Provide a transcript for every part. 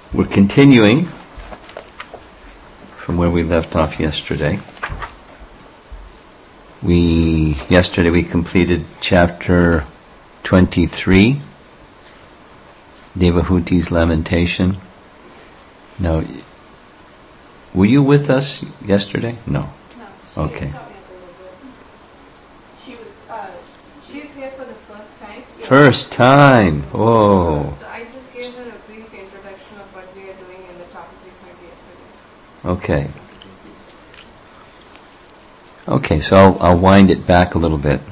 We're continuing from where we left off yesterday. Yesterday we completed chapter 23, Devahuti's Lamentation. Now, were you with us yesterday? No. No. Okay. She's here for the first time. First time. Oh. So I just gave her a brief introduction of what we are doing in the topic we heard yesterday. Okay. Okay, so I'll wind it back a little bit.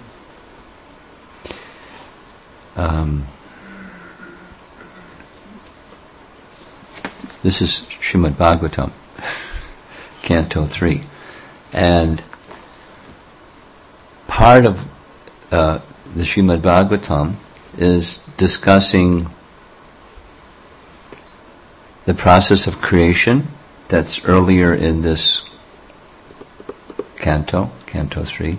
This is Srimad Bhagavatam, Canto 3. And part of the Srimad Bhagavatam is discussing the process of creation that's earlier in this Canto 3,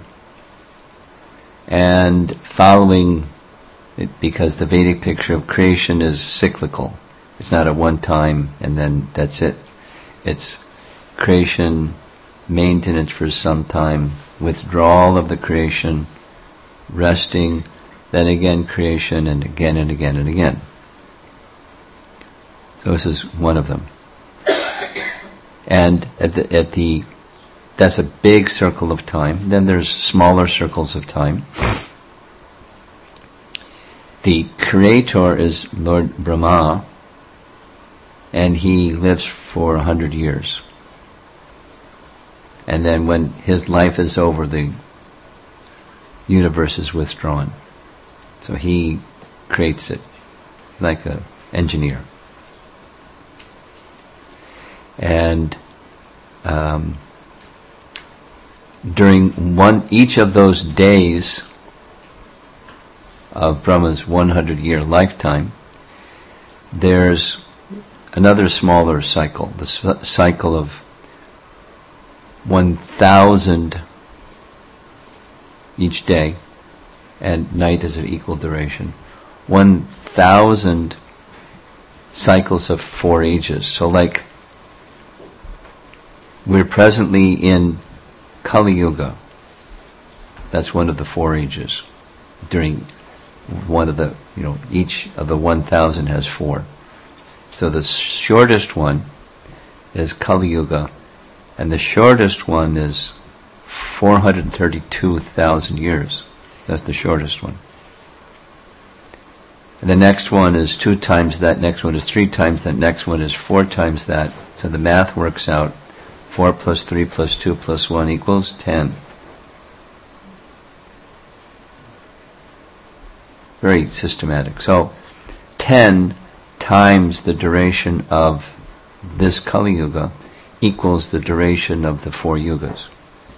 and following it, because the Vedic picture of creation is cyclical. It's not a one time and then that's it. It's creation, maintenance for some time, withdrawal of the creation, resting, then again creation, and again and again and again. So this is one of them. And that's a big circle of time. Then there's smaller circles of time. The creator is Lord Brahma, and he lives for 100 years. And then when his life is over, the universe is withdrawn. So he creates it like an engineer. And during each of those days of Brahma's 100-year lifetime, there's another smaller cycle, the cycle of 1,000 each day, and night is of equal duration. 1,000 cycles of 4 ages. So like, we're presently in Kali Yuga. That's one of the 4 ages. During one of the, each of the 1,000 has 4. So the shortest one is Kali Yuga, and the shortest one is 432,000 years. That's the shortest one. And the next one is 2 times that, next one is 3 times that, next one is 4 times that. So the math works out. 4 plus 3 plus 2 plus 1 equals 10. Very systematic. So 10 times the duration of this Kali Yuga equals the duration of the 4 yugas.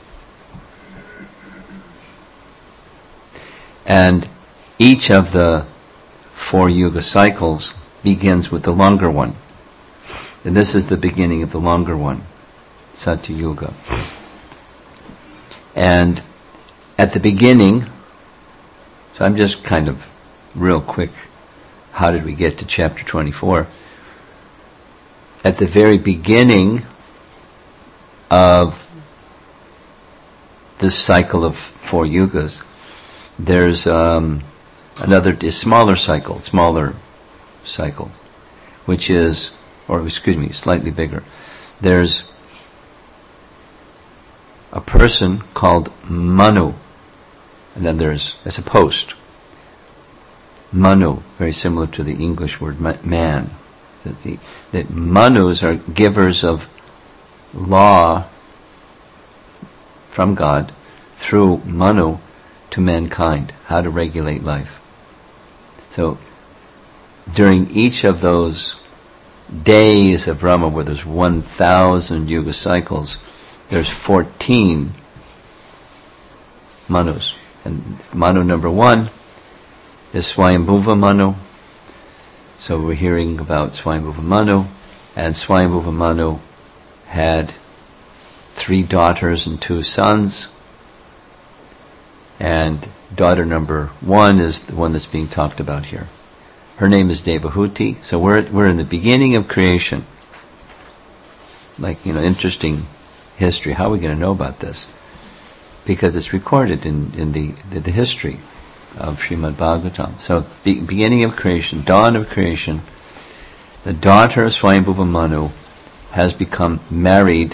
And each of the 4 yuga cycles begins with the longer one. And this is the beginning of the longer one, Satya Yuga. And at the beginning, so I'm just kind of real quick, how did we get to chapter 24? At the very beginning of this cycle of 4 yugas, there's another smaller cycle, which is, slightly bigger. There's a person called Manu, and then there's a post. Manu, very similar to the English word man. The Manus are givers of law from God through Manu to mankind, how to regulate life. So during each of those days of Brahma, where there's 1,000 yuga cycles, there's 14 Manus. And Manu number 1 is Swayambhuva Manu. So we're hearing about Swayambhuva Manu, and Swayambhuva Manu had 3 daughters and 2 sons, and daughter number 1 is the one that's being talked about here. Her name is Devahuti. So we're in the beginning of creation. Like, interesting history. How are we going to know about this? Because it's recorded in the history of Srimad Bhagavatam. So, beginning of creation, dawn of creation, the daughter of Swayambhuva Manu has become married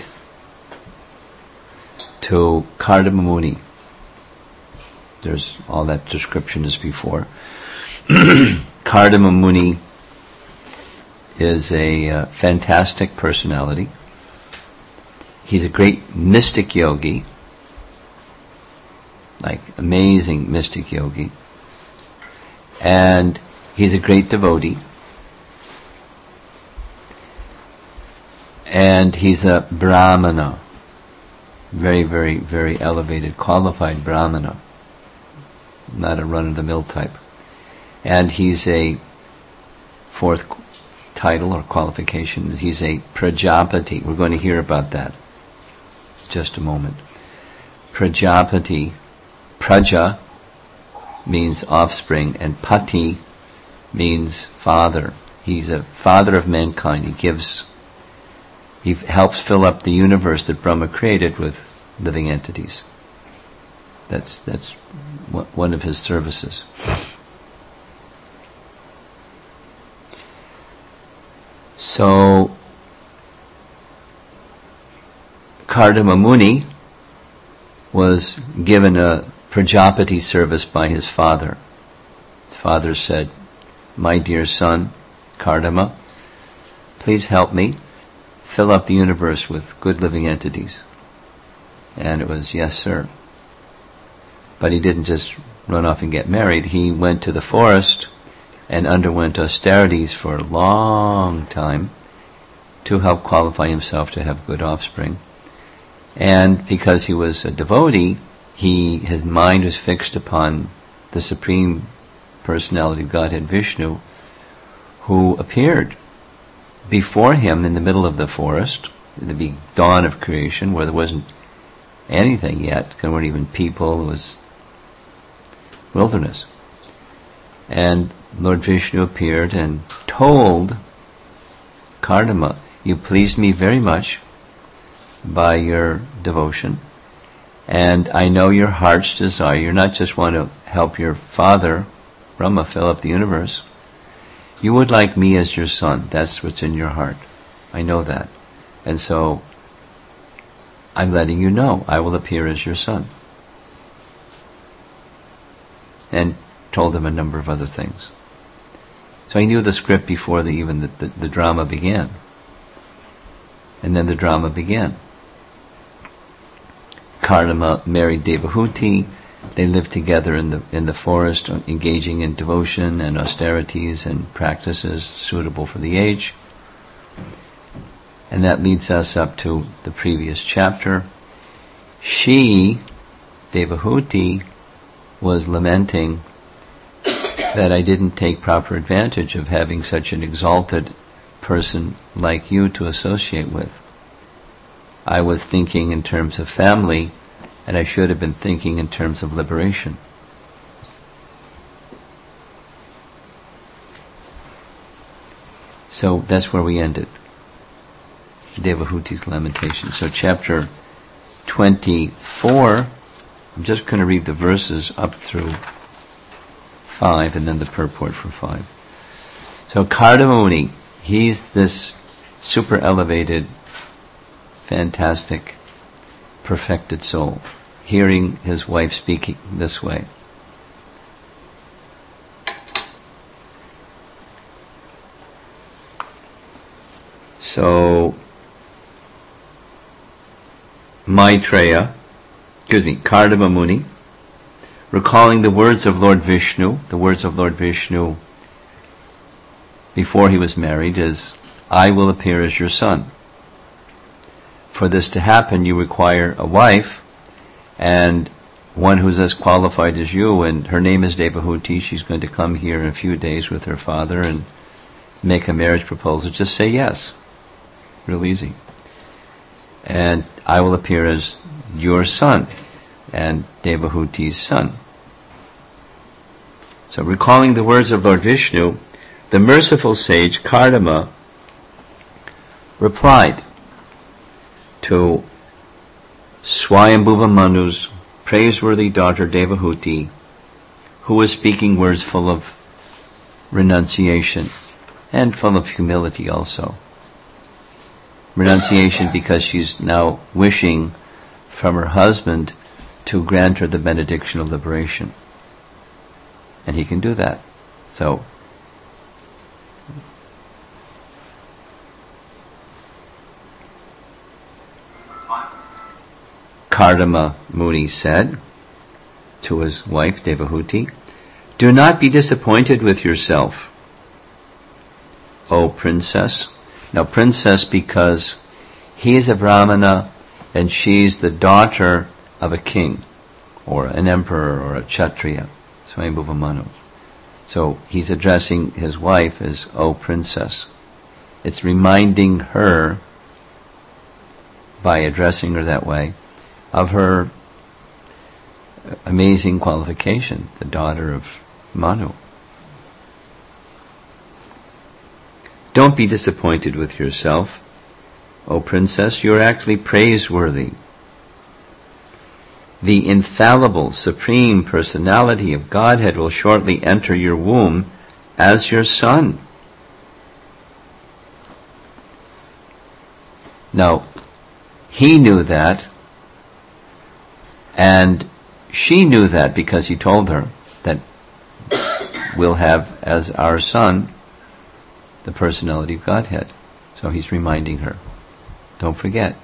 to Kardama Muni. There's all that description is before. Kardama Muni is a fantastic personality. He's a great mystic yogi, like amazing mystic yogi. And he's a great devotee. And he's a brahmana. Very, very, very elevated, qualified brahmana. Not a run-of-the-mill type. And he's a fourth title or qualification. He's a Prajapati. We're going to hear about that in just a moment. Prajapati, Praja means offspring, and Pati means father. He's a father of mankind. He helps fill up the universe that Brahma created with living entities. That's one of his services. So, Kardama Muni was given a Prajapati service by his father. His father said, "My dear son, Kardama, please help me fill up the universe with good living entities." And it was, "Yes, sir." But he didn't just run off and get married. He went to the forest and underwent austerities for a long time to help qualify himself to have good offspring. And because he was a devotee, his mind was fixed upon the Supreme Personality of Godhead, Vishnu, who appeared before him in the middle of the forest, in the big dawn of creation, where there wasn't anything yet, there weren't even people, it was wilderness. And Lord Vishnu appeared and told Kardama, "You pleased me very much by your devotion, and I know your heart's desire. You not just want to help your father, Brahma, fill up the universe. You would like me as your son. That's what's in your heart. I know that. And so, I'm letting you know, I will appear as your son." And told him a number of other things. So he knew the script before even the drama began. And then the drama began. Kardama married Devahuti. They lived together in the forest, engaging in devotion and austerities and practices suitable for the age. And that leads us up to the previous chapter. She, Devahuti, was lamenting that I didn't take proper advantage of having such an exalted person like you to associate with. I was thinking in terms of family, and I should have been thinking in terms of liberation. So that's where we ended. Devahuti's lamentation. So chapter 24, I'm just going to read the verses up through 5 and then the purport for 5. So Kardama Muni, he's this super elevated, fantastic, perfected soul, hearing his wife speaking this way. So Kardama Muni, recalling the words of Lord Vishnu before he was married is, "I will appear as your son. For this to happen, you require a wife, and one who's as qualified as you, and her name is Devahuti. She's going to come here in a few days with her father and make a marriage proposal. Just say yes. Real easy. And I will appear as your son and Devahuti's son." So recalling the words of Lord Vishnu, the merciful sage Kardama replied to Swayambhuva Manu's praiseworthy daughter Devahuti, who was speaking words full of renunciation and full of humility also. Renunciation because she's now wishing from her husband to grant her the benediction of liberation. And he can do that. So, Kardama Muni said to his wife Devahuti, "Do not be disappointed with yourself, O princess." Now princess because he is a Brahmana and she's the daughter of a king or an emperor or a Kshatriya, Swayambhuva Manu. So he's addressing his wife as O princess. It's reminding her, by addressing her that way, of her amazing qualification, the daughter of Manu. Don't be disappointed with yourself, O princess, you're actually praiseworthy. The infallible Supreme Personality of Godhead will shortly enter your womb as your son. Now, he knew that, and she knew that because he told her that we'll have as our son the personality of Godhead. So he's reminding her, don't forget.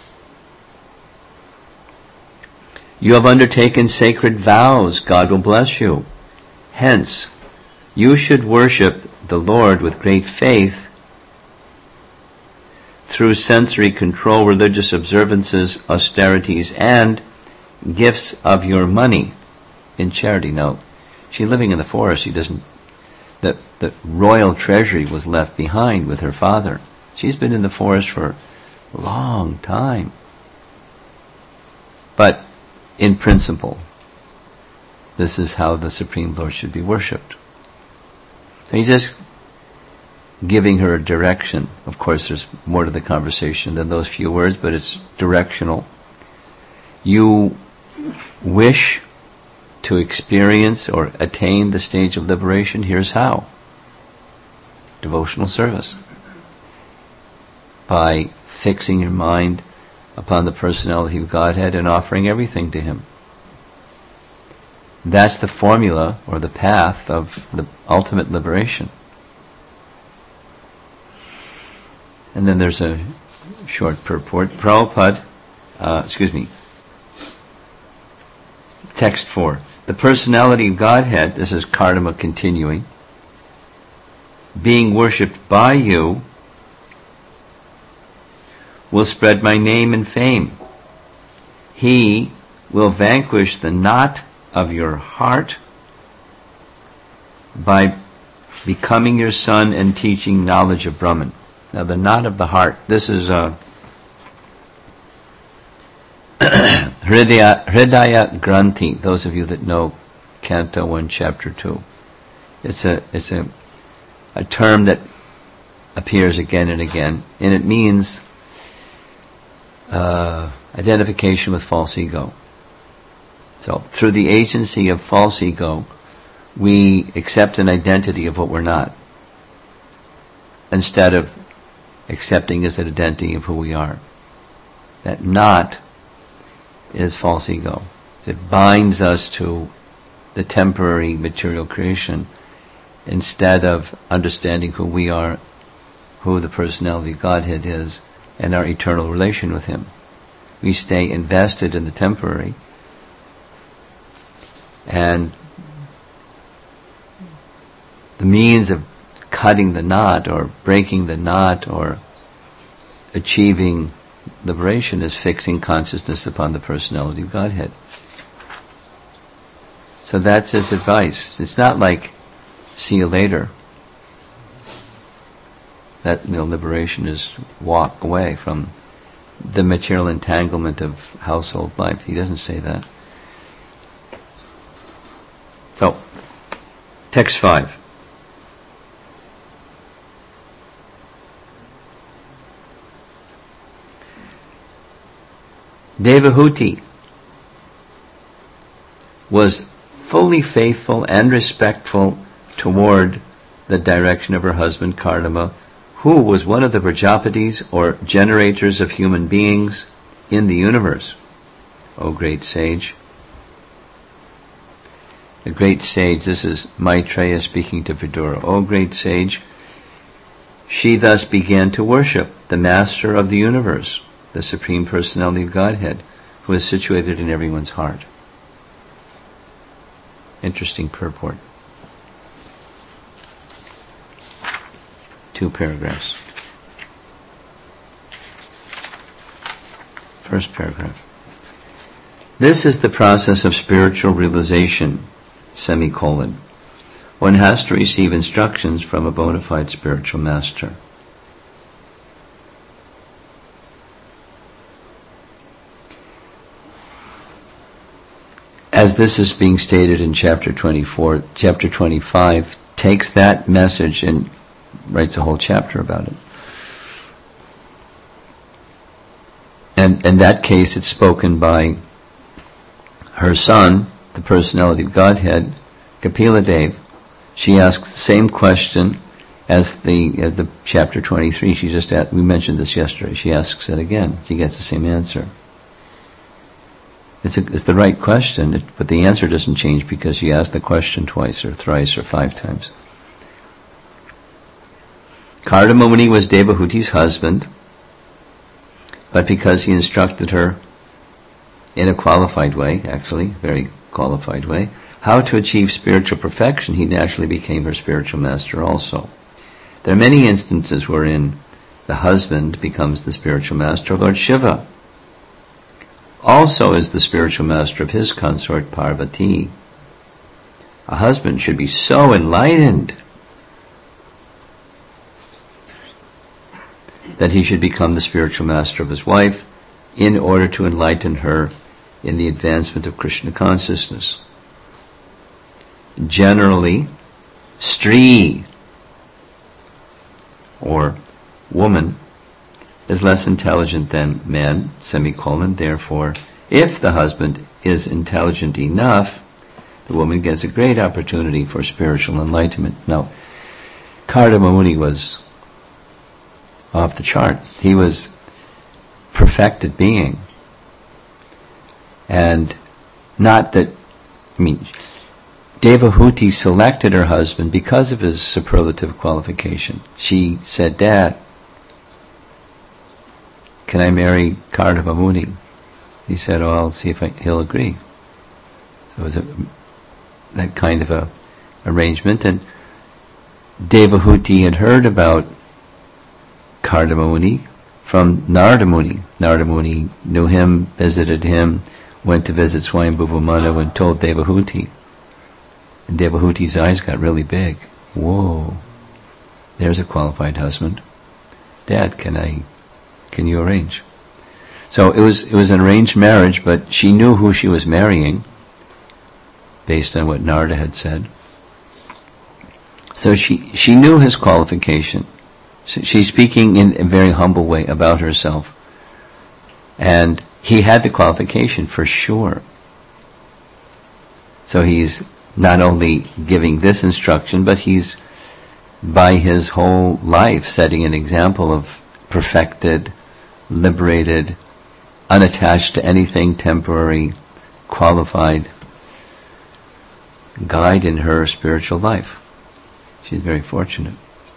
You have undertaken sacred vows, God will bless you. Hence, you should worship the Lord with great faith through sensory control, religious observances, austerities, and gifts of your money in charity. Now, she's living in the forest. She doesn't. The royal treasury was left behind with her father. She's been in the forest for a long time. But in principle, this is how the Supreme Lord should be worshipped. So he's just giving her a direction. Of course, there's more to the conversation than those few words, but it's directional. You wish to experience or attain the stage of liberation, here's how. Devotional service. By fixing your mind upon the personality of Godhead and offering everything to Him. That's the formula or the path of the ultimate liberation. And then there's a short purport. Prabhupada, text 4. The personality of Godhead, this is Kardama continuing, being worshipped by you, will spread my name and fame. He will vanquish the knot of your heart by becoming your son and teaching knowledge of Brahman. Now the knot of the heart, this is Hridaya Granthi, those of you that know Canto 1, Chapter 2. It's a term that appears again and again, and it means identification with false ego. So through the agency of false ego, we accept an identity of what we're not, instead of accepting as an identity of who we are. That not is false ego. It binds us to the temporary material creation instead of understanding who we are, who the personality of Godhead is, and our eternal relation with Him. We stay invested in the temporary, and the means of cutting the knot or breaking the knot or achieving liberation is fixing consciousness upon the personality of Godhead. So that's his advice. It's not like, see you later. That liberation is walk away from the material entanglement of household life. He doesn't say that. So, text 5. Devahuti was fully faithful and respectful toward the direction of her husband Kardama, who was one of the Prajapatis, or generators of human beings in the universe. O great sage. The great sage, this is Maitreya speaking to Vidura. O great sage, she thus began to worship the master of the universe, the Supreme Personality of Godhead, who is situated in everyone's heart. Interesting purport. 2 paragraphs. First paragraph. This is the process of spiritual realization, semicolon. One has to receive instructions from a bona fide spiritual master. As this is being stated in chapter 24, chapter 25 takes that message and writes a whole chapter about it. And in that case, it's spoken by her son, the personality of Godhead, Kapila Dev. She asks the same question as the chapter 23. She just asked, we mentioned this yesterday. She asks it again. She gets the same answer. It's the right question, but the answer doesn't change because she asked the question twice or thrice or 5 times. Kardama Muni was Devahuti's husband, but because he instructed her in a qualified way, actually, very qualified way, how to achieve spiritual perfection, he naturally became her spiritual master also. There are many instances wherein the husband becomes the spiritual master. Lord Shiva also is the spiritual master of his consort Parvati. A husband should be so enlightened that he should become the spiritual master of his wife in order to enlighten her in the advancement of Krishna consciousness. Generally, Stri, or woman, is less intelligent than man, semicolon. Therefore, if the husband is intelligent enough, the woman gets a great opportunity for spiritual enlightenment. Now, Kardama Muni was off the chart. He was perfected being. And not that, Devahuti selected her husband because of his superlative qualification. She said, Dad, can I marry Kardama Muni? He said, oh, I'll see if he'll agree. So it was that kind of a arrangement. And Devahuti had heard about Kardama Muni from Narada Muni. Narada Muni knew him, visited him, went to visit Swayambhuva Manu and told Devahuti. And Devahuti's eyes got really big. Whoa, there's a qualified husband. Dad, can you arrange? So it was an arranged marriage, but she knew who she was marrying based on what Narada had said. So she knew his qualification. She's speaking in a very humble way about herself. And he had the qualification for sure. So he's not only giving this instruction, but he's, by his whole life, setting an example of perfected, liberated, unattached to anything temporary, qualified guide in her spiritual life. She's very fortunate.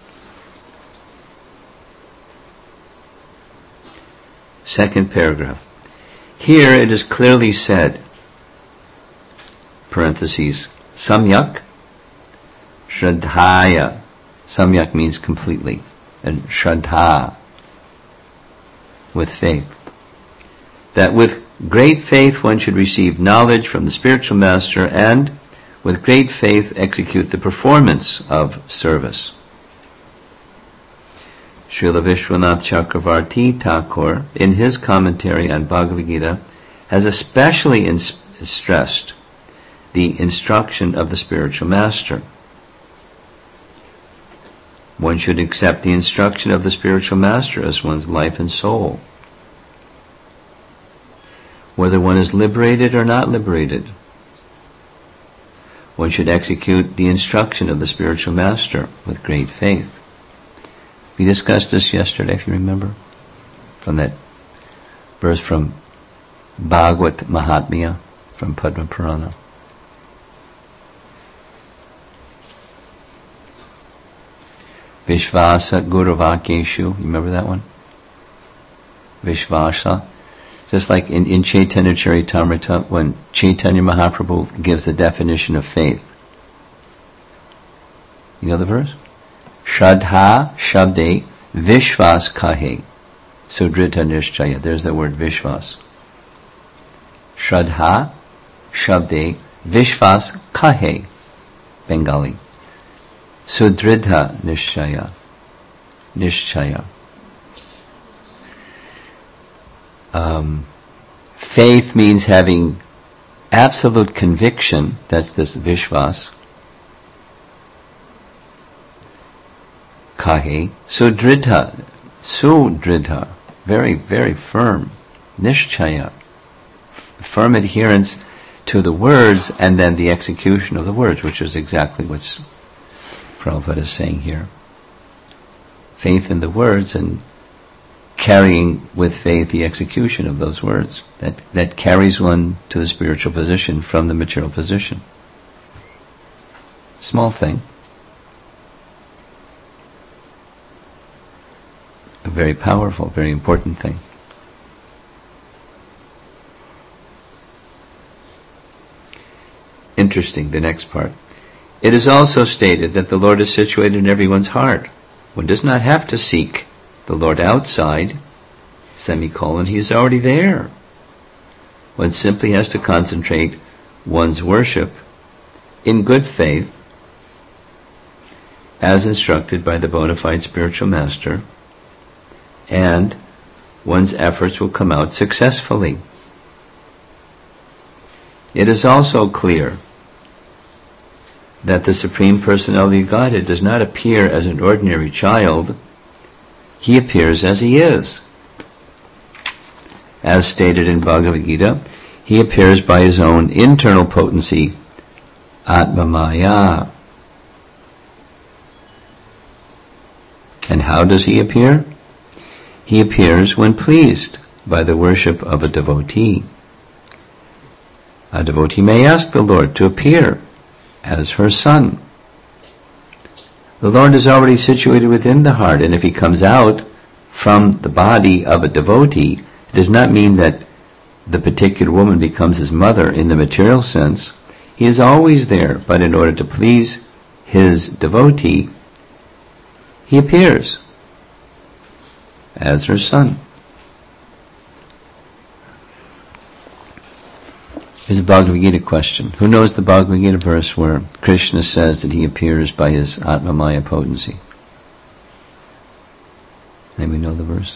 Second paragraph. Here it is clearly said, parentheses, Samyak Shraddhaya. Samyak means completely, and Shraddha, with faith. That with great faith one should receive knowledge from the spiritual master and with great faith execute the performance of service. Srila Vishwanath Chakravarti Thakur, in his commentary on Bhagavad Gita, has especially stressed the instruction of the spiritual master. One should accept the instruction of the spiritual master as one's life and soul. whether one is liberated or not liberated. One should execute the instruction of the spiritual master with great faith. We discussed this yesterday, if you remember, from that verse from Bhagavad Mahatmya, from Padma Purana. Vishvasa Guru Vakyeshu, remember that one? Vishvasa. Just like in Chaitanya Charitamrita, when Chaitanya Mahaprabhu gives the definition of faith. You know the verse? Shraddha Shabde Vishvas Kahe Sudrita Nishchaya. There's the word Vishvas. Shraddha Shabde Vishvas Kahe, Bengali. Sudrita Nishchaya. Nishchaya. Faith means having absolute conviction, that's this Vishvas. Kahe. Sudrita. Very, very firm. Nishchaya. Firm adherence to the words and then the execution of the words, which is exactly what Prabhupada is saying here. Faith in the words and carrying with faith the execution of those words. That carries one to the spiritual position from the material position. Small thing. A very powerful, very important thing. Interesting, the next part. It is also stated that the Lord is situated in everyone's heart. One does not have to seek the Lord outside, semicolon, He is already there. One simply has to concentrate one's worship in good faith, as instructed by the bona fide spiritual master, and one's efforts will come out successfully. It is also clear that the Supreme Personality of Godhead does not appear as an ordinary child. He appears as He is. As stated in Bhagavad Gita, He appears by His own internal potency, Atma Maya. And how does He appear? He appears when pleased by the worship of a devotee. A devotee may ask the Lord to appear as her son. The Lord is already situated within the heart, and if He comes out from the body of a devotee, it does not mean that the particular woman becomes His mother in the material sense. He is always there, but in order to please His devotee, He appears as her son. Here's a Bhagavad Gita question. Who knows the Bhagavad Gita verse where Krishna says that He appears by His Atma Maya potency? Anybody know the verse?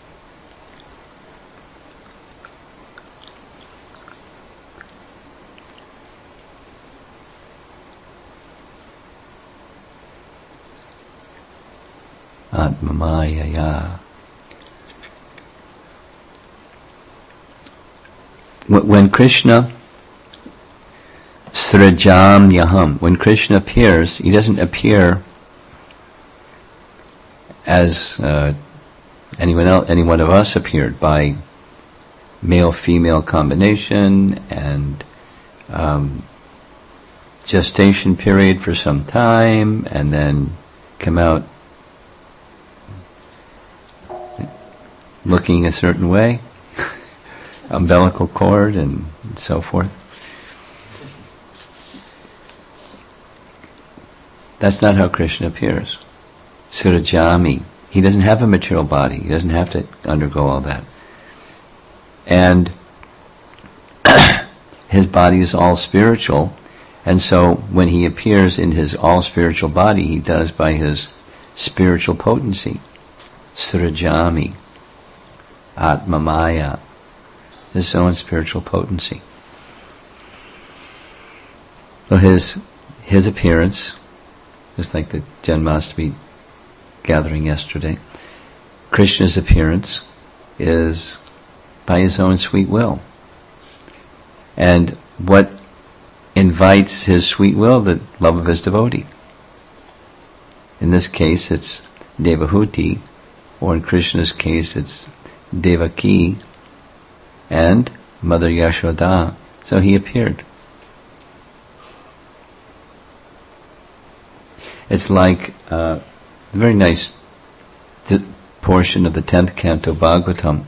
Atma Maya ya. When Krishna srajam yaham, when Krishna appears, He doesn't appear as any one of us appeared, by male-female combination and gestation period for some time, and then come out looking a certain way. Umbilical cord and so forth. That's not how Krishna appears. Surajami. He doesn't have a material body. He doesn't have to undergo all that. And His body is all spiritual, and so when He appears in His all spiritual body, He does by His spiritual potency. Surajami. Atma Maya. His own spiritual potency. So his appearance, just like the Janmashtami gathering yesterday, Krishna's appearance is by His own sweet will. And what invites his sweet will? The love of his devotee. In this case, it's Devahuti, or in Krishna's case, it's Devaki and Mother Yashoda. So he appeared. It's like a very nice portion of the 10th canto Bhagavatam.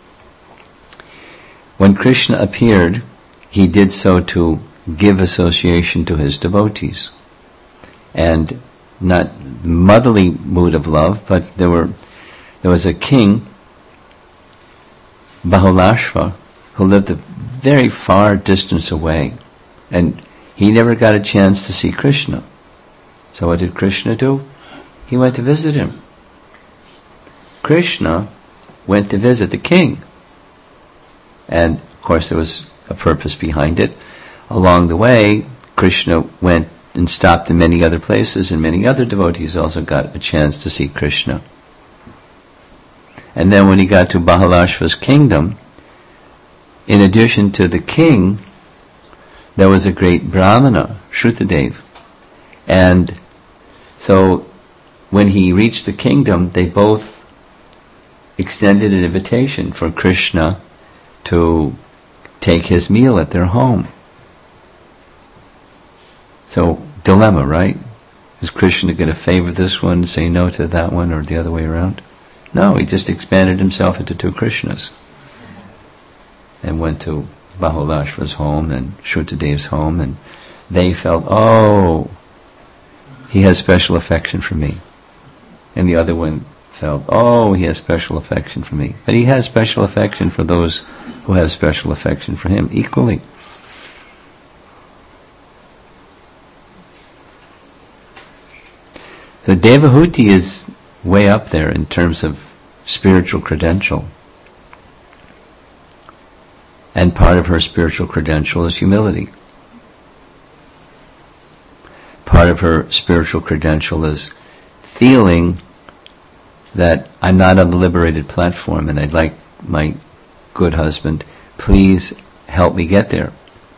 When Krishna appeared, he did so to give association to his devotees. And not motherly mood of love, but there was a king, Bahulashva, who lived a very far distance away, and he never got a chance to see Krishna. So what did Krishna do? He went to visit him. Krishna went to visit the king. And of course there was a purpose behind it. Along the way, Krishna went and stopped in many other places, and many other devotees also got a chance to see Krishna. And then when he got to Bahulashva's kingdom, in addition to the king, there was a great Brahmana, Shrutadev. And so when he reached the kingdom, they both extended an invitation for Krishna to take his meal at their home. So, dilemma, right? Is Krishna going to favor this one, say no to that one, or the other way around? No, he just expanded himself into two Krishnas. And went to Bahulashva's home and Shrutadev's home, and they felt, oh, he has special affection for me. And the other one felt, oh, he has special affection for me. But he has special affection for those who have special affection for him equally. So Devahuti is way up there in terms of spiritual credential. And part of her spiritual credential is humility. Part of her spiritual credential is feeling that I'm not on the liberated platform and I'd like my good husband, please help me get there.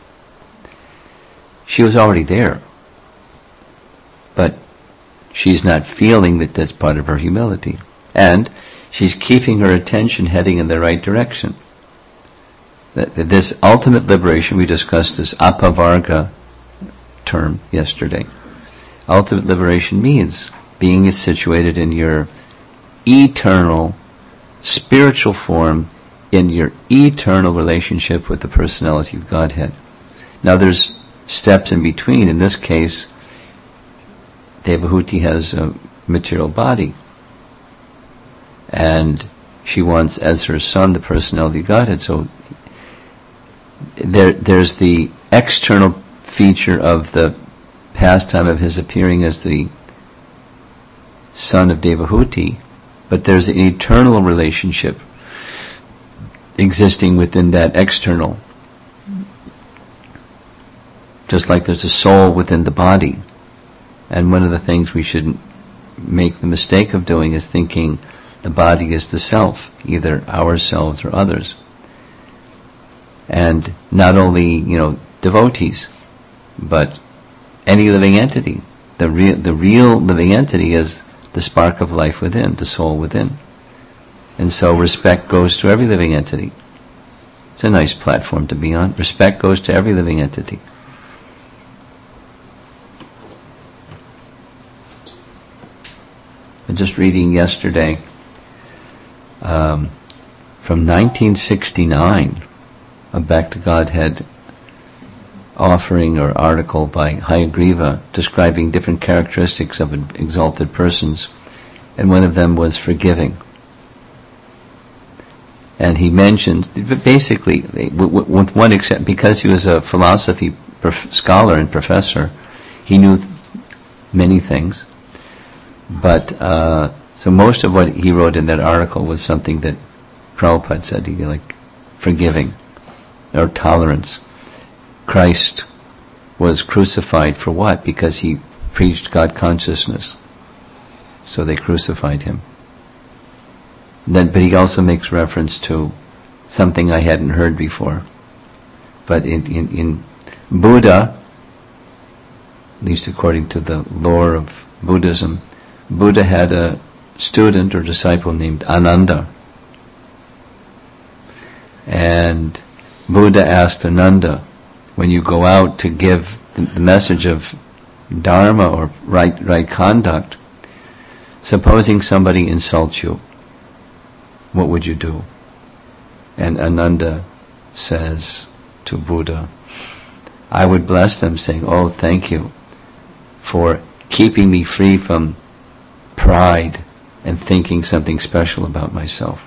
She was already there, but she's not feeling that that's part of her humility. And she's keeping her attention heading in the right direction. This ultimate liberation, we discussed this apavarga term yesterday. Ultimate liberation means being situated in your eternal spiritual form, in your eternal relationship with the personality of Godhead. Now there's steps in between. In this case, Devahuti has a material body, and she wants as her son the personality of Godhead. So there's the external feature of the pastime of his appearing as the son of Devahuti, but there's an eternal relationship existing within that external. Just like there's a soul within the body. And one of the things we shouldn't make the mistake of doing is thinking the body is the self, either ourselves or others. And not only, devotees, but any living entity. The real living entity is the spark of life within, the soul within. And so respect goes to every living entity. It's a nice platform to be on. Respect goes to every living entity. I'm just reading yesterday from 1969, a Back to Godhead offering or article by Hayagriva describing different characteristics of exalted persons, and one of them was forgiving. And he mentioned, basically, with one exception, because he was a philosophy scholar and professor, he knew many things. But so most of what he wrote in that article was something that Prabhupada said, like forgiving or tolerance. Christ was crucified for what? Because he preached God consciousness. So they crucified him. But he also makes reference to something I hadn't heard before. But in Buddha, at least according to the lore of Buddhism, Buddha had a student or disciple named Ananda. And Buddha asked Ananda, when you go out to give the message of Dharma or right conduct, supposing somebody insults you, what would you do? And Ananda says to Buddha, I would bless them, saying, oh, thank you for keeping me free from pride and thinking something special about myself.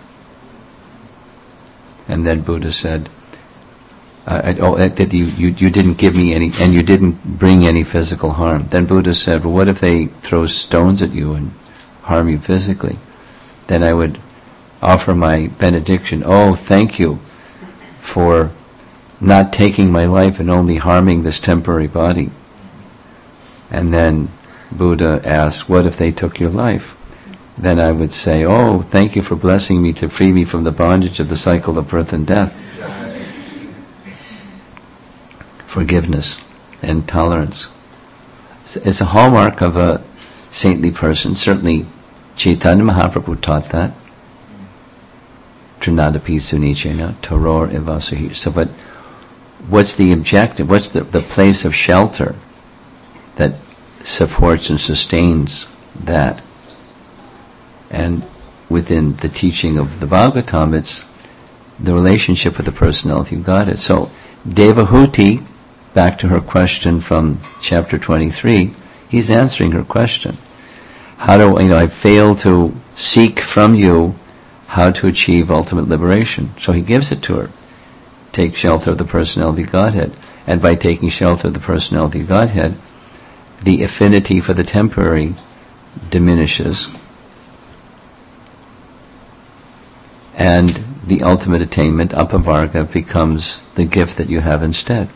And then Buddha said, that you didn't give me any, and you didn't bring any physical harm. Then Buddha said, well, what if they throw stones at you and harm you physically? Then I would offer my benediction, oh, thank you for not taking my life and only harming this temporary body. And then Buddha asked, what if they took your life? Then I would say, oh, thank you for blessing me to free me from the bondage of the cycle of birth and death. Forgiveness and tolerance. It's a hallmark of a saintly person. Certainly Chaitanya Mahaprabhu taught that. Trinadapi Sunichena, Toror Evasahi. So, but what's the objective? What's the place of shelter that supports and sustains that? And within the teaching of the Bhagavatam, it's the relationship with the personality of Godhead. So, Devahuti, back to her question from chapter 23, he's answering her question. How do I fail to seek from you how to achieve ultimate liberation? So he gives it to her. Take shelter of the personality of Godhead. And by taking shelter of the personality of Godhead, the affinity for the temporary diminishes, and the ultimate attainment, apavarga, becomes the gift that you have instead.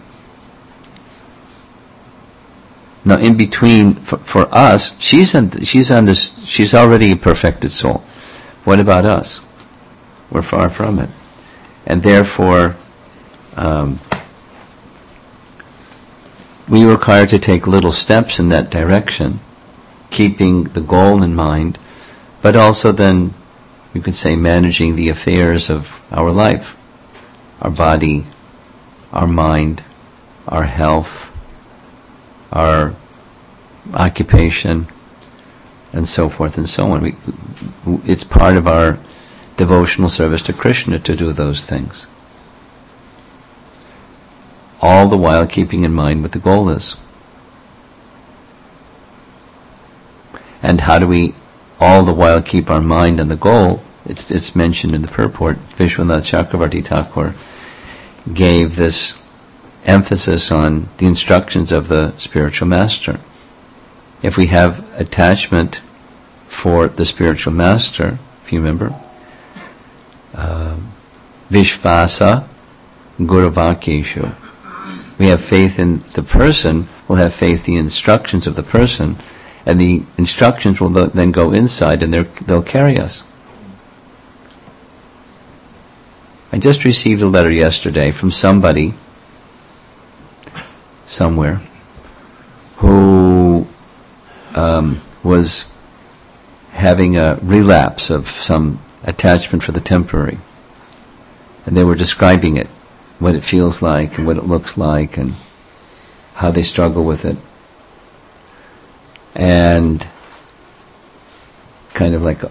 Now, in between, for us, she's already a perfected soul. What about us? We're far from it, and therefore, we require to take little steps in that direction, keeping the goal in mind, but also then, you could say, managing the affairs of our life, our body, our mind, our health, our occupation, and so forth and so on. It's part of our devotional service to Krishna to do those things. All the while keeping in mind what the goal is. And how do we all the while keep our mind on the goal? It's mentioned in the purport. Vishwanath Chakravarti Thakur gave this emphasis on the instructions of the spiritual master. If we have attachment for the spiritual master, if you remember, Vishvasa Guruvakeshu. We have faith in the person, we'll have faith in the instructions of the person, and the instructions will then go inside and they'll carry us. I just received a letter yesterday from somebody, somewhere, who was having a relapse of some attachment for the temporary. And they were describing it, what it feels like and what it looks like and how they struggle with it. And kind of like,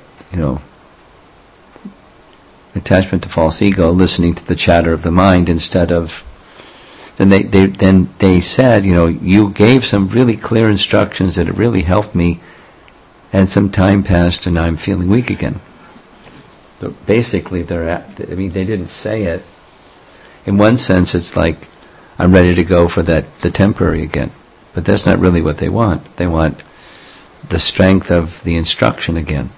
attachment to false ego, listening to the chatter of the mind instead of... Then they said, you gave some really clear instructions that it really helped me, and some time passed and now I'm feeling weak again. So basically, they didn't say it. In one sense, it's like, I'm ready to go for the temporary again. But that's not really what they want. They want the strength of the instruction again.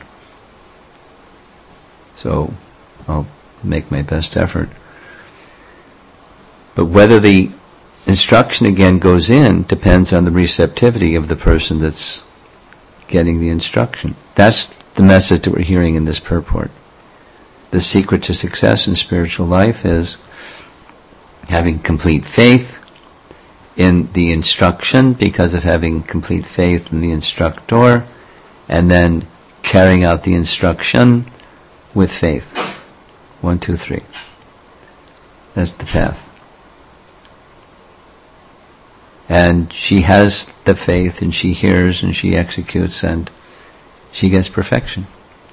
So, I'll make my best effort. But whether the instruction again goes in depends on the receptivity of the person that's getting the instruction. That's the message that we're hearing in this purport. The secret to success in spiritual life is having complete faith in the instruction because of having complete faith in the instructor, and then carrying out the instruction with faith. 1, 2, 3. That's the path. And she has the faith, and she hears, and she executes, and she gets perfection.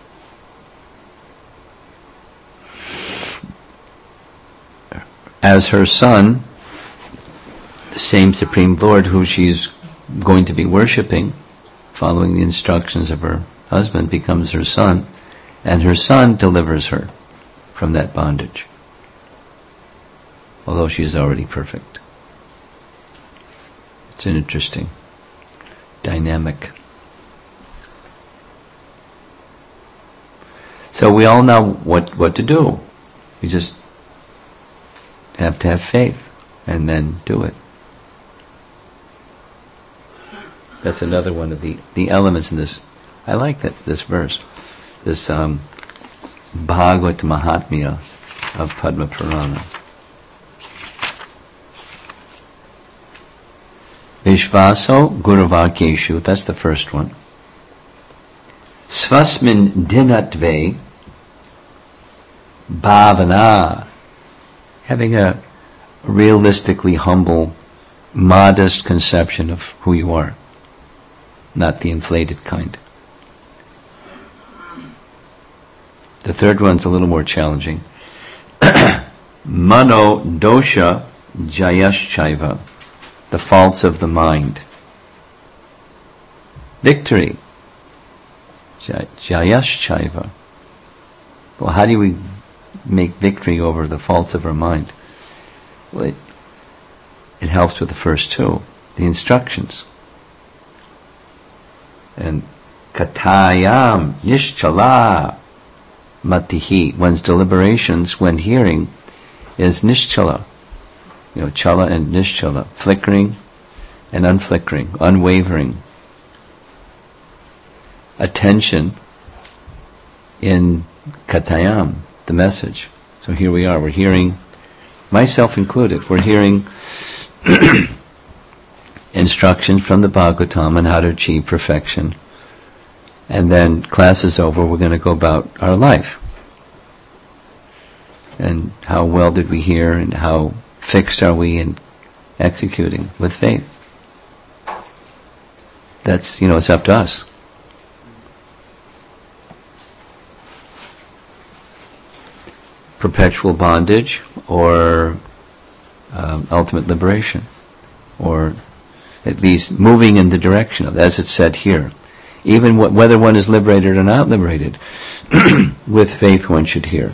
As her son, the same Supreme Lord who she's going to be worshipping, following the instructions of her husband, becomes her son, and her son delivers her from that bondage, although she is already perfect. It's an interesting dynamic. So we all know what to do. We just have to have faith and then do it. That's another one of the elements in this. I like this verse, this Bhagavad Mahatmya of Padma Purana. Vishvaso Guruvakeshu, that's the first one. Svasmin dinatve bhavana, having a realistically humble, modest conception of who you are, not the inflated kind. The third one's a little more challenging. Mano dosha jayaschaiva, the faults of the mind. Victory, jayaschaiva. Well, how do we make victory over the faults of our mind? Well, it helps with the first two, the instructions. And katayam nishchala matihi, one's deliberations when hearing is nishchala. Chala and nishchala, flickering and unflickering, unwavering. Attention in katayam, the message. So here we are, we're hearing, myself included, we're hearing instructions from the Bhagavatam on how to achieve perfection. And then class is over, we're going to go about our life. And how well did we hear, and how fixed are we in executing with faith? That's, it's up to us. Perpetual bondage or ultimate liberation, or at least moving in the direction of, as it's said here, even whether one is liberated or not liberated, with faith one should hear.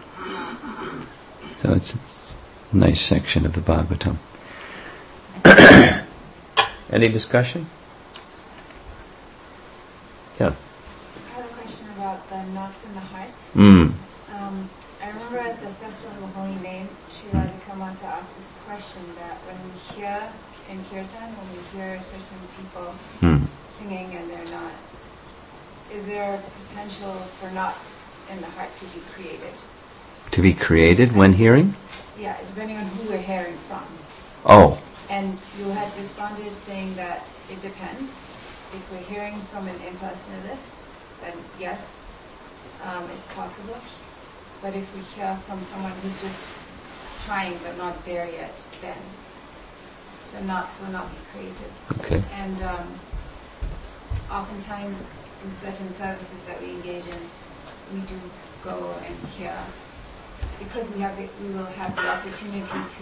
So it's a nice section of the Bhagavatam. Any discussion? Yeah. I have a question about the knots in the heart. I remember at the Festival of the Holy Name, Sri Radhika to ask this question, that when we hear in Kirtan, when we hear certain people singing and they're not, is there potential for knots in the heart to be created? To be created when hearing? Yeah, depending on who we're hearing from. Oh. And you had responded saying that it depends. If we're hearing from an impersonalist, then yes, it's possible. But if we hear from someone who's just trying but not there yet, then the knots will not be created. Okay. And oftentimes in certain services that we engage in, we do go and hear, because we will have the opportunity to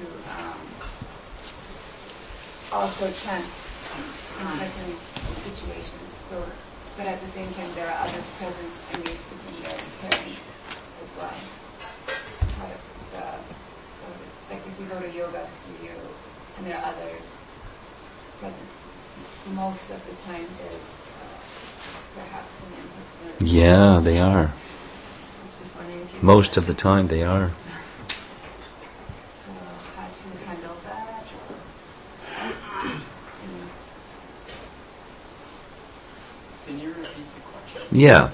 also chant in certain situations. So, but at the same time, there are others present, and we're sitting there and hearing as well. It's part of the service. Like if we go to yoga studios, and there are others present, most of the time there's perhaps an impersonal. Yeah, they are. Just wondering if you most of the time they are. So how to handle that? Can you repeat the question? Yeah.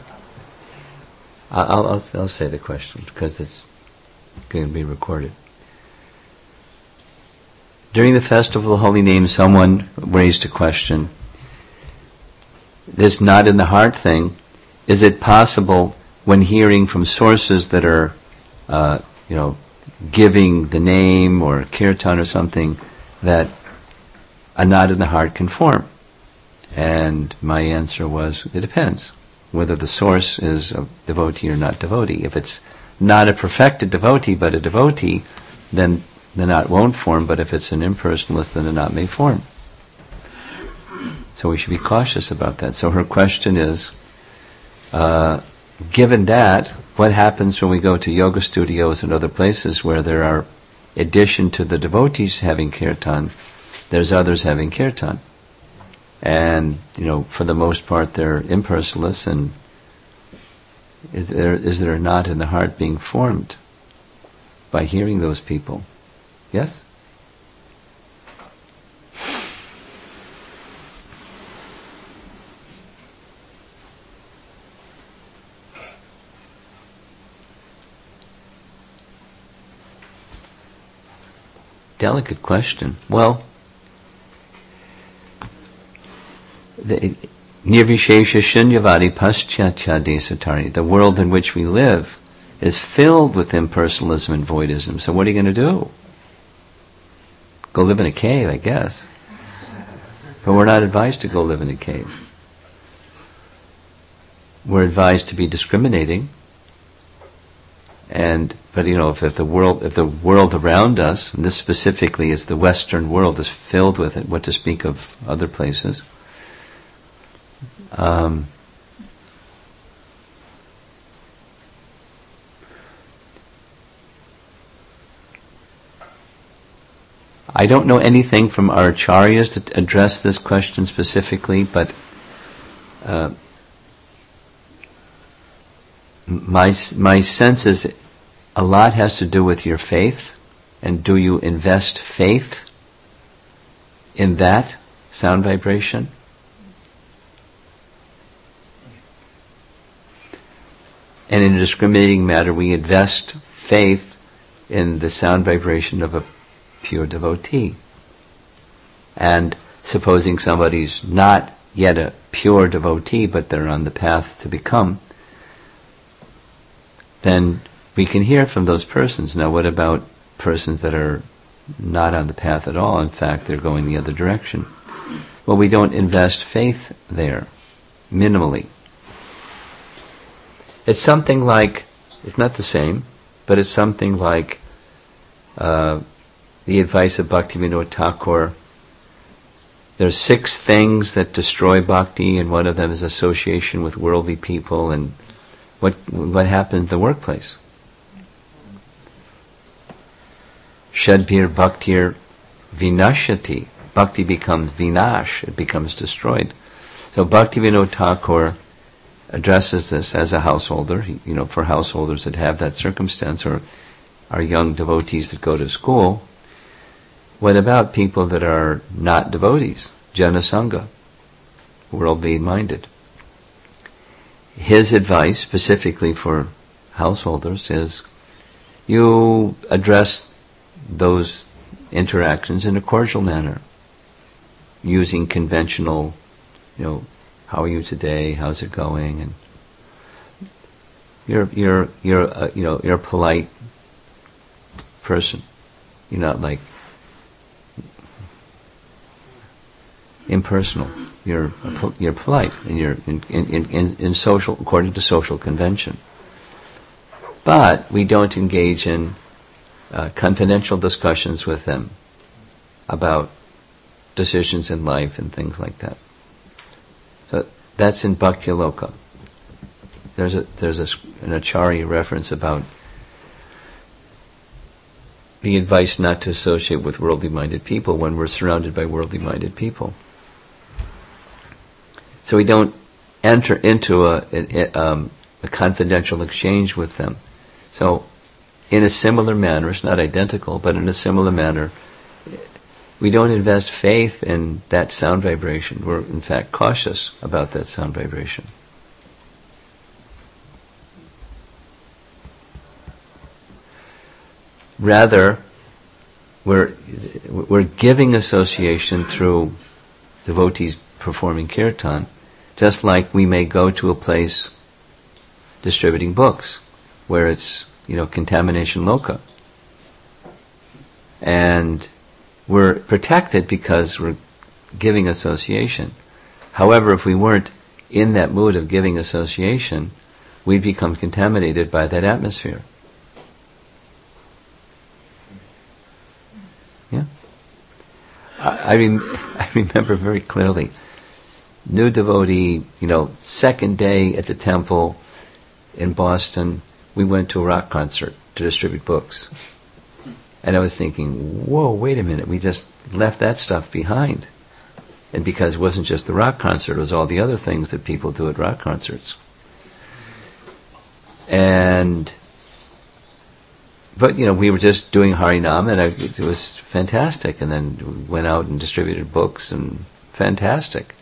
I'll say the question because it's going to be recorded. During the Festival of the Holy Name, someone raised a question. This not in the heart thing, is it possible when hearing from sources that are, giving the name or kirtan or something, that a knot in the heart can form? And my answer was, it depends whether the source is a devotee or not devotee. If it's not a perfected devotee but a devotee, then the knot won't form, but if it's an impersonalist, then the knot may form. So we should be cautious about that. So her question is, given that, what happens when we go to yoga studios and other places where there are, in addition to the devotees having kirtan, there's others having kirtan? And, for the most part they're impersonalists, and is there a knot in the heart being formed by hearing those people? Yes? Delicate question. Well, Nirvishesha Shunyavadi Paschatya Desatari, the world in which we live, is filled with impersonalism and voidism. So what are you going to do? Go live in a cave, I guess. But we're not advised to go live in a cave. We're advised to be discriminating. But if the world around us, and this specifically is the Western world, is filled with it, what to speak of other places? I don't know anything from our acharyas to address this question specifically, but my sense is a lot has to do with your faith, and do you invest faith in that sound vibration? And in a discriminating matter, we invest faith in the sound vibration of a pure devotee. And supposing somebody's not yet a pure devotee, but they're on the path to become, then we can hear from those persons. Now, what about persons that are not on the path at all? In fact, they're going the other direction. Well, we don't invest faith there, minimally. It's something like, it's not the same, but it's something like the advice of Bhaktivinoda Thakur. There's 6 things that destroy bhakti, and one of them is association with worldly people. And what happens in the workplace? Shadbhir bhaktir vinashati. Bhakti becomes vinash, it becomes destroyed. So Bhaktivinoda Thakur addresses this as a householder, for householders that have that circumstance, or are young devotees that go to school. What about people that are not devotees? Janasanga, worldly minded. His advice, specifically for householders, is you address those interactions in a cordial manner, using conventional, how are you today? How's it going? And you're a polite person. You're not like impersonal. You're polite, and you're in social, according to social convention. But we don't engage in confidential discussions with them about decisions in life and things like that. So that's in Bhakti Loka. There's an Acharya reference about the advice not to associate with worldly minded people when we're surrounded by worldly minded people. So we don't enter into a confidential exchange with them. So in a similar manner, it's not identical, but in a similar manner, we don't invest faith in that sound vibration. We're in fact cautious about that sound vibration. Rather, we're giving association through devotees performing kirtan, just like we may go to a place distributing books where it's, contamination loka. And we're protected because we're giving association. However, if we weren't in that mood of giving association, we'd become contaminated by that atmosphere. Yeah? I remember very clearly, new devotee, second day at the temple in Boston, we went to a rock concert to distribute books. And I was thinking, whoa, wait a minute, we just left that stuff behind. And because it wasn't just the rock concert, it was all the other things that people do at rock concerts. But we were just doing Harinam, and it was fantastic. And then we went out and distributed books, and fantastic.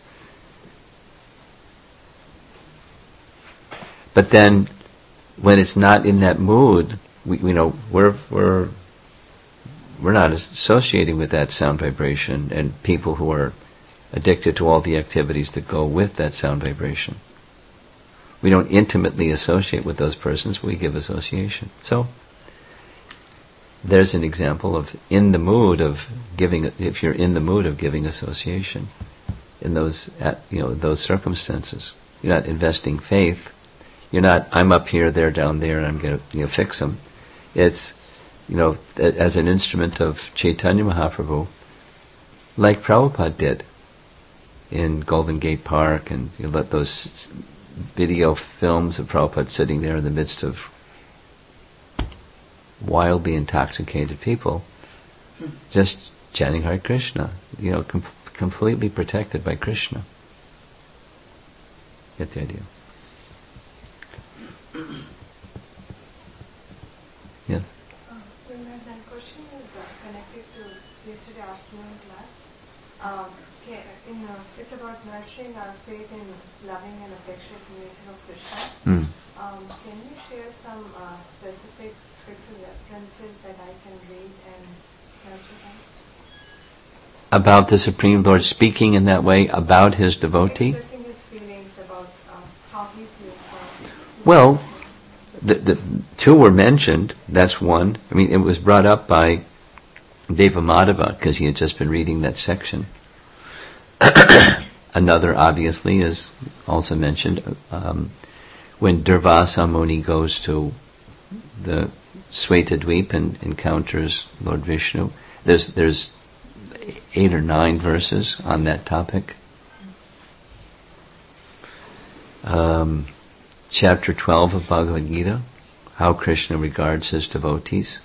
But then, when it's not in that mood, we're not associating with that sound vibration, and people who are addicted to all the activities that go with that sound vibration. We don't intimately associate with those persons, we give association. So, there's an example of in the mood of giving, if you're in the mood of giving association, in those, those circumstances. You're not investing faith. You're not, I'm up here, they're down there, and I'm going to fix them. It's, as an instrument of Chaitanya Mahaprabhu, like Prabhupada did in Golden Gate Park, and you let those video films of Prabhupada sitting there in the midst of wildly intoxicated people, just chanting Hare Krishna, completely protected by Krishna. Get the idea? Yes? My question is connected to yesterday afternoon class. It's about nurturing our faith in loving and affectionate nature of Krishna. Can you share some specific scripture references that I can read and nurture them? About the Supreme Lord speaking in that way about his devotee? Expressing his feelings about how he feels. Well, the two were mentioned. That's one. It was brought up by Deva Madhava because he had just been reading that section. Another, obviously, is also mentioned when Durvasa Muni goes to the Swetadweep and encounters Lord Vishnu. There's 8 or 9 verses on that topic. Chapter 12 of Bhagavad Gita, how Krishna regards his devotees.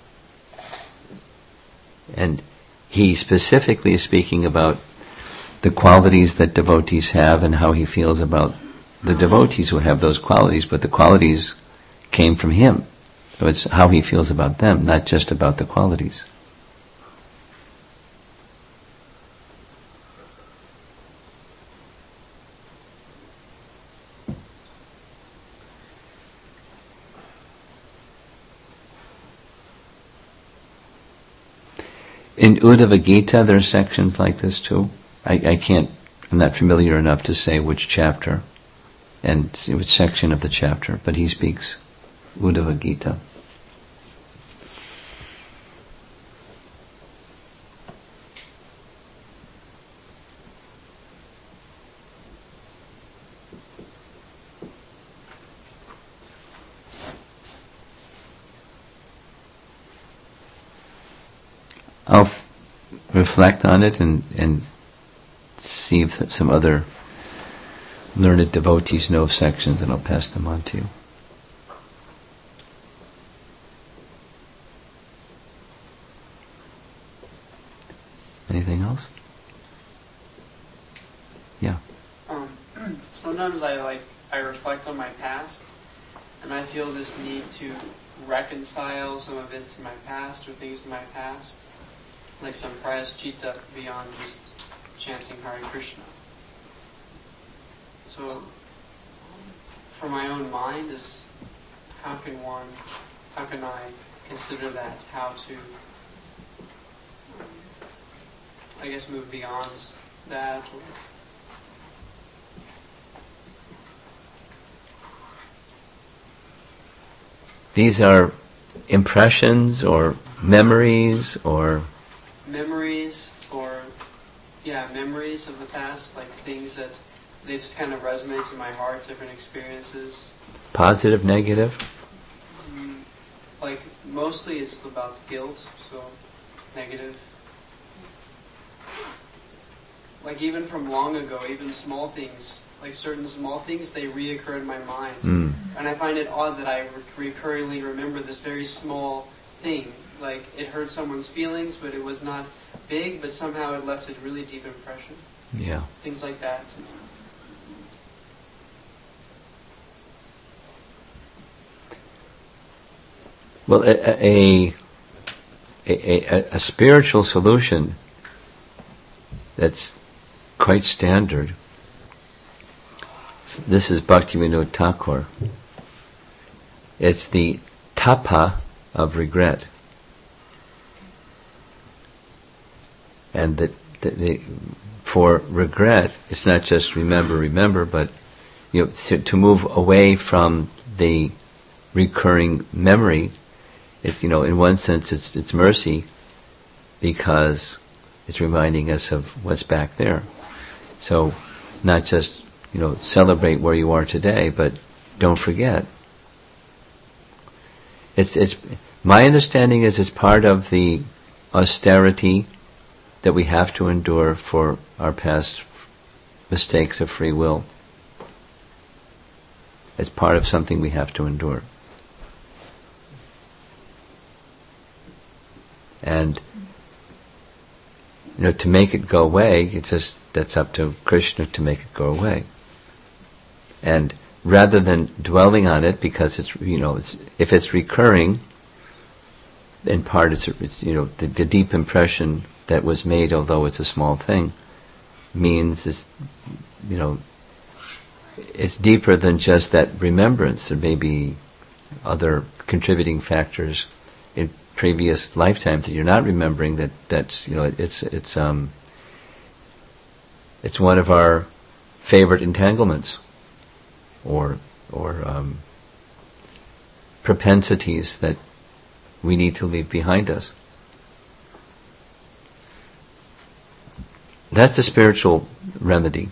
And he specifically is speaking about the qualities that devotees have and how he feels about the devotees who have those qualities, but the qualities came from him. So it's how he feels about them, not just about the qualities. In Uddhava Gita, there are sections like this too. I'm not familiar enough to say which chapter and which section of the chapter, but he speaks Uddhava Gita. I'll reflect on it and see if some other learned devotees know of sections, and I'll pass them on to you. Anything else? Yeah. Sometimes I reflect on my past, and I feel this need to reconcile some events in my past or things in my past, like some prayaschitta beyond just chanting Hare Krishna. So, for my own mind, how can I consider that? How to I guess, move beyond that. These are impressions or memories or... Memories of the past, like things that they just kind of resonate in my heart, different experiences. Positive, negative? Like, mostly it's about guilt, so negative. Like, even from long ago, even small things, like certain small things, they reoccur in my mind. And I find it odd that I recurringly remember this very small thing. Like, it hurt someone's feelings, but it was not big, but somehow it left a really deep impression. Yeah. Things like that. Well, a spiritual solution that's quite standard. This is Bhaktivinoda Thakur. It's the tapa of regret. And for regret, it's not just remember, but to move away from the recurring memory. In one sense, it's mercy, because it's reminding us of what's back there. So, not just celebrate where you are today, but don't forget. It's my understanding is it's part of the austerity that we have to endure for our past mistakes of free will. It's part of something we have to endure. And to make it go away, that's up to Krishna to make it go away. And rather than dwelling on it, because it's if it's recurring, in part it's the deep impression that was made, although it's a small thing, means it's deeper than just that remembrance. There may be other contributing factors in previous lifetimes that you're not remembering. It's one of our favorite entanglements, or propensities that we need to leave behind us. That's the spiritual remedy.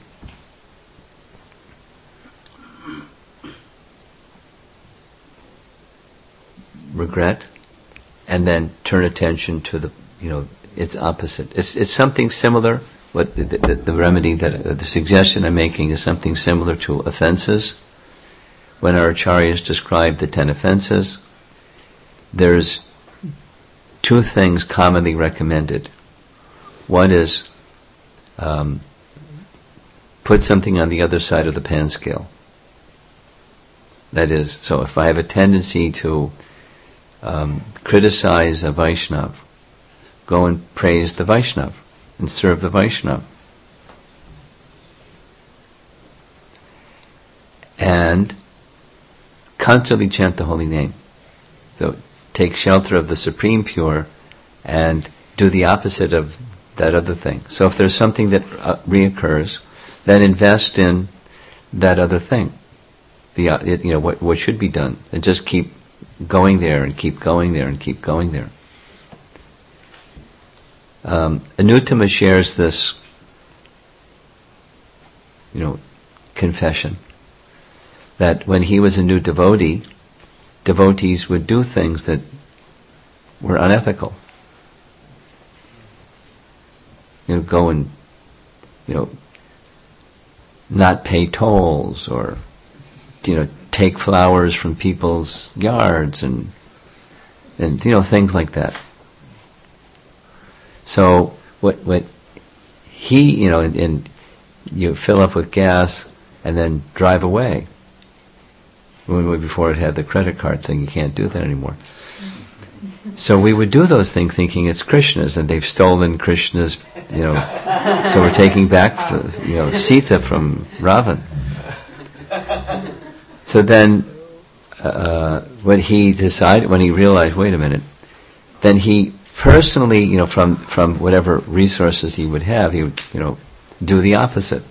Regret, and then turn attention to the its opposite. It's something similar. What the remedy the suggestion I'm making is something similar to offenses. When our acharyas describe the 10 offenses, there's 2 things commonly recommended. One is put something on the other side of the pan scale. That is, so if I have a tendency to criticize a Vaishnav, go and praise the Vaishnav and serve the Vaishnav. And constantly chant the holy name. So take shelter of the Supreme Pure and do the opposite of that other thing. So if there's something that reoccurs, then invest in that other thing. What should be done, and just keep going there and keep going there and keep going there. Anuttama shares this, confession that when he was a new devotee, devotees would do things that were unethical. Go and not pay tolls, or take flowers from people's yards and things like that. So what he and you fill up with gas and then drive away. Before it had the credit card thing, you can't do that anymore. So we would do those things thinking it's Krishna's, and they've stolen Krishna's, so we're taking back, Sita from Ravan. So then, when he realized, wait a minute, then he personally, from whatever resources he would have, he would, do the opposite.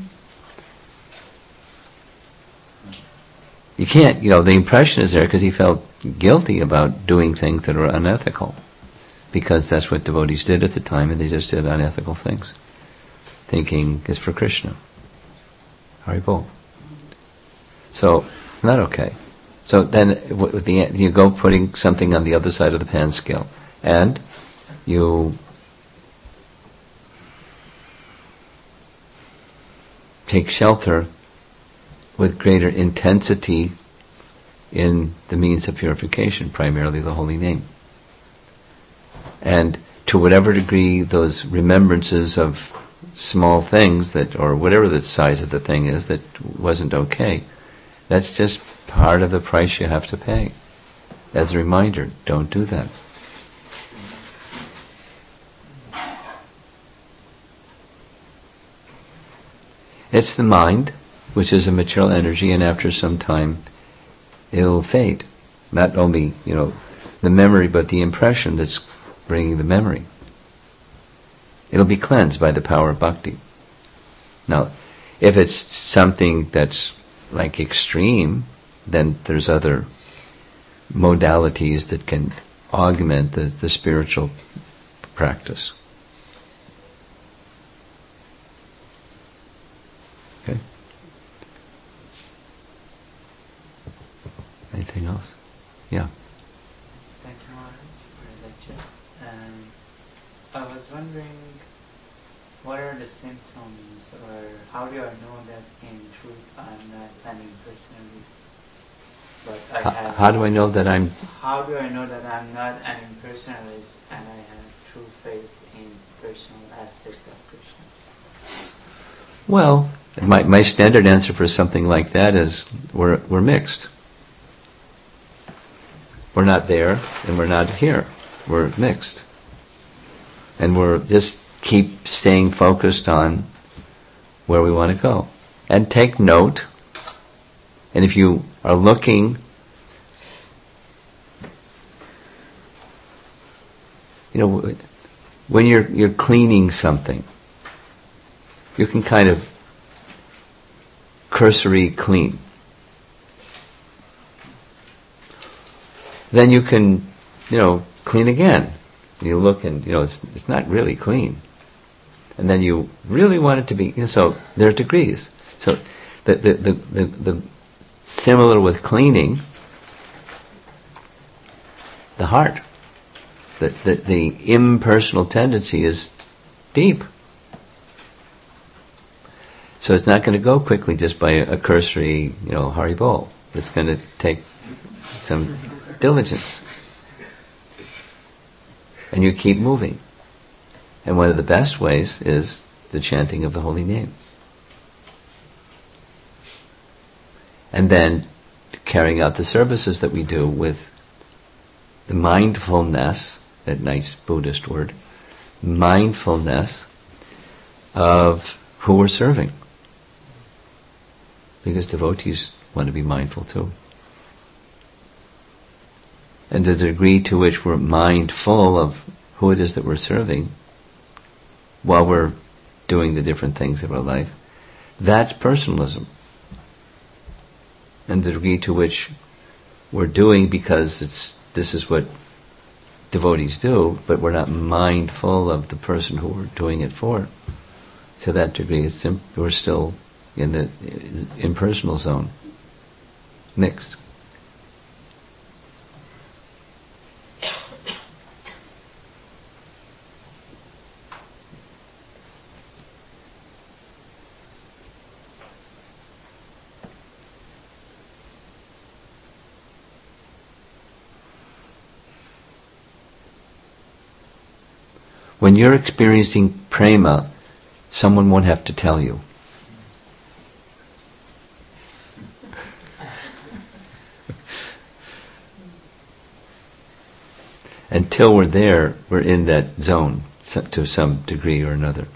You can't, the impression is there because he felt guilty about doing things that are unethical. Because that's what devotees did at the time, and they just did unethical things. Thinking is for Krishna. Haribol. So, not okay. So then, you go putting something on the other side of the pan scale. And you take shelter with greater intensity in the means of purification, primarily the holy name. And to whatever degree those remembrances of small things or whatever the size of the thing is that wasn't okay, that's just part of the price you have to pay. As a reminder, don't do that. It's the mind, which is a material energy, and after some time it'll fade. Not only, the memory, but the impression that's bringing the memory. It'll be cleansed by the power of bhakti. Now, if it's something that's like extreme, then there's other modalities that can augment the spiritual practice. Okay? Anything else? Yeah. Thank you, Maharaj, for the lecture. I was wondering, what are the symptoms, or how do I know that in truth I'm not an impersonalist? But how do I know that I'm... How do I know that I'm not an impersonalist and I have true faith in personal aspect of Krishna? Well, my standard answer for something like that is we're mixed. We're not there and we're not here. We're mixed. And we're just keep staying focused on where we want to go. And take note. And if you are looking, when you're cleaning something, you can kind of cursory clean. Then you can, clean again. You look and, it's not really clean. And then you really want it to be, so there are degrees. So the similar with cleaning, the heart, the impersonal tendency is deep. So it's not going to go quickly just by a cursory, haribol. It's going to take some diligence. And you keep moving. And one of the best ways is the chanting of the holy name. And then carrying out the services that we do with the mindfulness, that nice Buddhist word, mindfulness of who we're serving. Because devotees want to be mindful too. And the degree to which we're mindful of who it is that we're serving while we're doing the different things of our life, that's personalism. And the degree to which we're doing because this is what devotees do, but we're not mindful of the person who we're doing it for. To that degree, we're still in the impersonal zone, mixed. When you're experiencing prema, someone won't have to tell you. Until we're there, we're in that zone to some degree or another.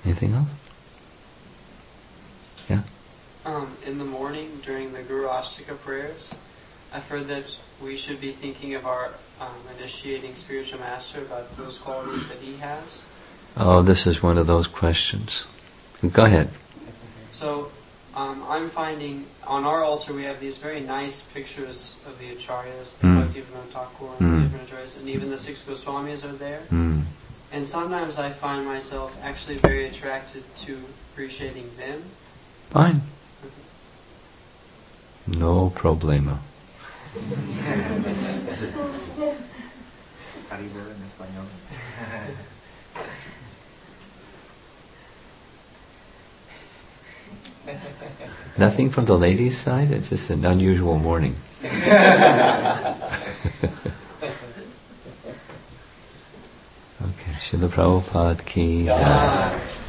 Anything else? Yeah? In the morning, during the Guru Ashtika prayers, I've heard that we should be thinking of our initiating spiritual master about those qualities that he has. Oh, this is one of those questions. Go ahead. So, I'm finding on our altar we have these very nice pictures of the Acharyas, the Bhaktivinoda Thakur, and the different Acharyas, and even the 6 Goswamis are there. And sometimes I find myself actually very attracted to appreciating them. Fine. No problema. Nothing from the ladies' side? It's just an unusual morning. Okay, Srila Prabhupada ki jai.